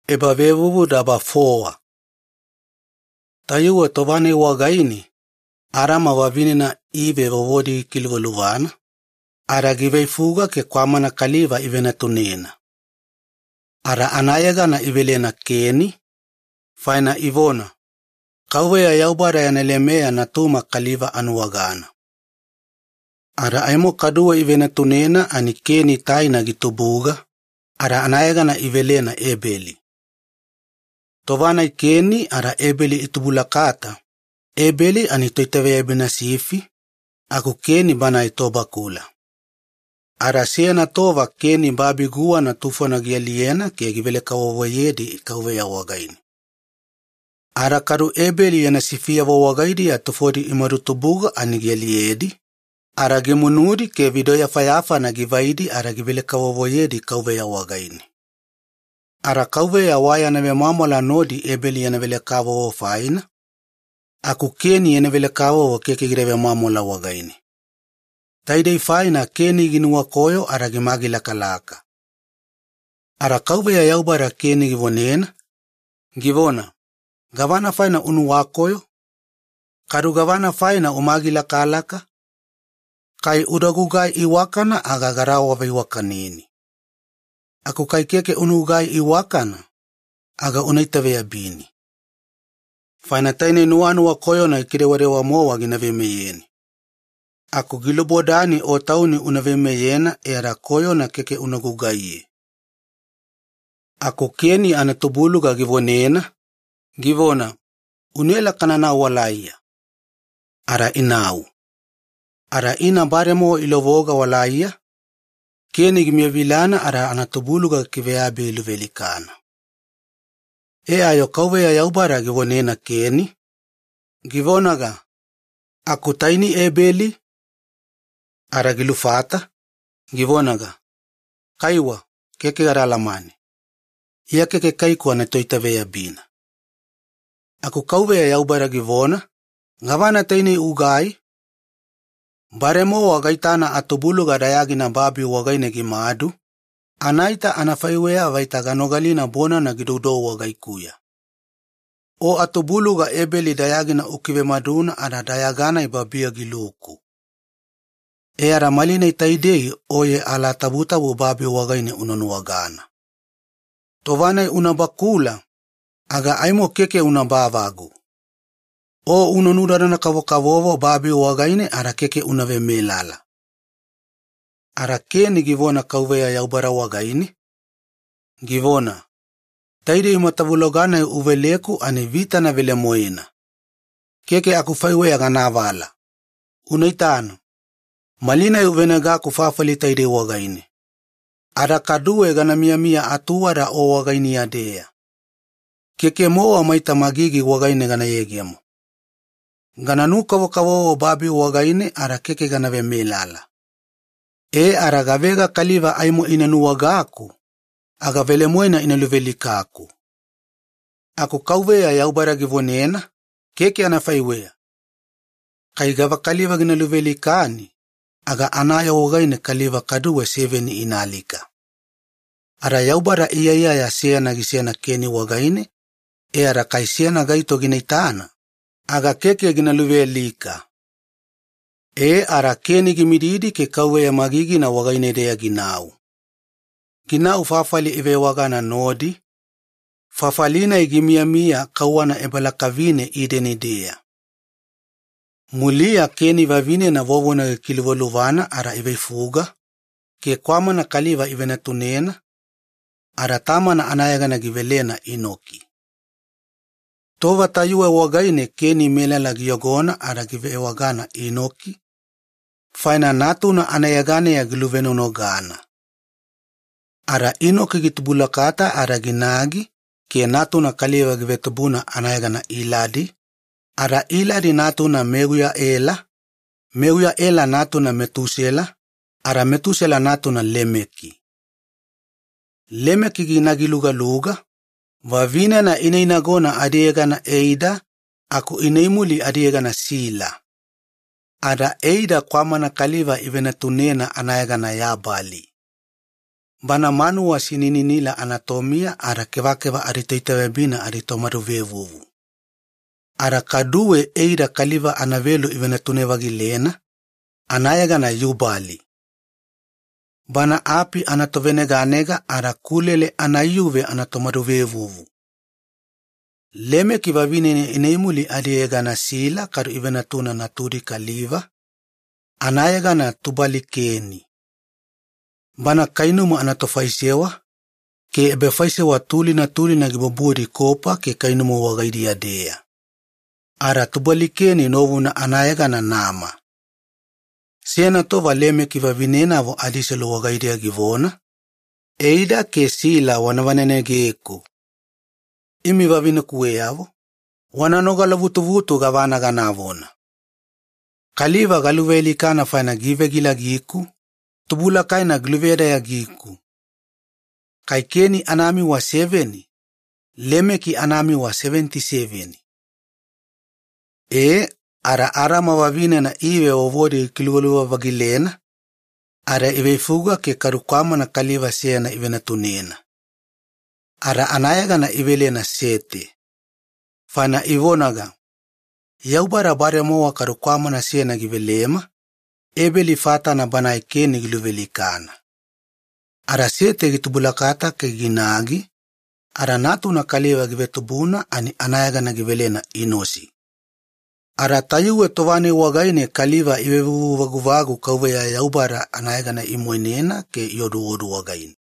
ebavevuvu daba foa. Tayuwa tovane wagaini, arama wavinina ive vovodi kilvaluvana, ara givei fuga ke kwamana kaliva ivena tunena. Ara anayagana ivelena keni, faina ivona, kauwea yaubara yanelemea natuma kaliva anuwagana. Ara aimo kaduwa ivena tunena ani keni taina gitubuga, ara anayagana ivelena ebeli. Tovana ikeni ara ebeli itubulakata, ebeli ani toitavea ibina sifi, aku keni bana itoba kula. Ara siena tova keni babigua na tufa na gialiena ke givele kawawayedi ikawea wagaini. Ara karu ebeli yana sifia wawagaidi atufodi imarutubuga ani gialiedi, ara gimunudi ke vidoya fayafa na givaidi ara givele kawawayedi ikawea wagaini. Ara kauwea waya na mamola nodi ebeli yana vele kawawo faina, aku keni yana vele kawawo keke gireve mamola wagaini. Taidei faina keni ginuwa koyo ara gimagila kalaka. Ara kauwea yaubara keni givonena, givona, gavana faina unuwa koyo, karu gavana faina umagila kalaka, kai udagugai iwakana agagarawa viwakanini. Aku kai keke unugai iwakana, aga unaitavea bini. Faina taine nuanu wa koyo na ikirewarewa mowa ginavemeyeni. Aku gilubodani o tauni unavemeyena era koyo na keke unagugai. Aku keni anatubuluga givonena, givona, unela kanana walaya. Ara inau. Ara ina baremo ilovoga walaya, keni gimievilana ara anatubuluga kiveabe iluvelikana. Ayo kauwea yaubara givonena keni, givonaga, aku taini ebeli, ara gilufata, givonaga, kaiwa, keke garalamani. Ia keke kaikua na toitavea bina. Aku kauwea yaubara givona, gavana taini ugai, baremo wagaitana atubuluga dayagina babi wagaine gimadu, anaita anafaiwea vaita ganogalina bona na gidodo wagaikuya. O atubuluga ebeli dayagina ukive maduna ana dayagana ibabia giluku. Ara malina itaidei oye ala tabuta babi wagaine unanuwagana. Tovana unabakula, aga aimo keke unabavagu. O unanudana na kavokavovo babi wagaine ara keke unavemelala. Ara keni givona kauwea yaubara wagaini, givona, taide imatavulogana uveleku ane vita na vile moena. Keke akufaiwea ganavala. Unaitano, malina uvenega kufafali taide wagaini. Ara kaduwe gana mia atuwara o wagaini yadea. Keke moa maita magigi wagaini gana yegiamo. Gana nukavokavo babi wagaini ara keke gana vemelala. Ara gavega kaliva aimo inanuwagaku, aga vele moena inaluvelikaku. Aku kauwea yaubara givonena, keke anafaiwea. Kai gava kaliva ginaluvelikani, aga anaya wagaine kaliva kaduwe seveni inalika. Ara yaubara iya ya siena gisiena keni wagaine, ara kai siena gaito ginaitana, aga keke ginaluvelika. Ara keni gimididi ke kauwea magigi na wagaine dea ginau. Ginau fafali ive wagana nodi, fafalina igimia kawana ebalakavine ideni dea. Mulia keni vavine na vovona kilvoluvana ara ive fuga, ke kwama na kaliva ive na tunena, ara tama na anayagana givelena inoki. Tova tayue wagaine keni melala giyogona ara give wagana inoki, faina natuna anayagane ya giluveno no gana. Ara inoki gitubulakata ara ginagi, ke natuna kaliva givetubuna anayagana iladi, ara iladi natuna meguya ela natuna metusela, ara metusela natuna lemeki. Lemeki ginagi luga, vavina na inainagona adiegana eida, aku inaimuli adiegana sila. Ada eida kwama na kaliva ivena tunena anayagana yabali. Bana manu wa sinini la anatomia ara kevakeva aritoitewe bina aritomaru vevuvu. Ara kaduwe eira kaliva anavelu ivenatune vagilena, anayaga na yubali. Bana api anatoveneganega ara kulele anayuve anatomaru vevuvu. Leme kivavine ineimuli aliega na sila karu ivenatuna naturi kaliva, anayaga na tubalikeni. Bana kainumu anatofaisewa, ke ebefaisewa tuli na giboburi kopa ke kainumu wagaidi ya dea. Ara tubalikeni novu na anayaga na nama. Siena tova leme kivavinena vo aliselo wagaidi ya givona, eida ke sila wanavanene geeku. Imi vavine kuweavo, wananogala vutu gavana ganavona. Kaliva galuveli kana faina give gila giku, tubula kaina gluveda ya giku. Kaikeni anami wa 7, lemeki anami wa 77. Ara mavavine na iwe ovodi kiluwa vagilena, ara iwe fuga ke karukama na kaliva sena iwe na tunena. Ara anayaga na iwele na 7. Fana ivonaga. Yaubara bare moa karukwama na sena givelema, ebeli fata na banaikeni giluvelikana. Ara 7 gitubulakata ke ginagi, ara natu na kaliva givetubuna ani anayaga na givelena inosi. Ara tayuwe tovane wagaine kaliva iwevu vaguvagu kauwe ya yaubara anayaga na imoinena ke yodu wagaine.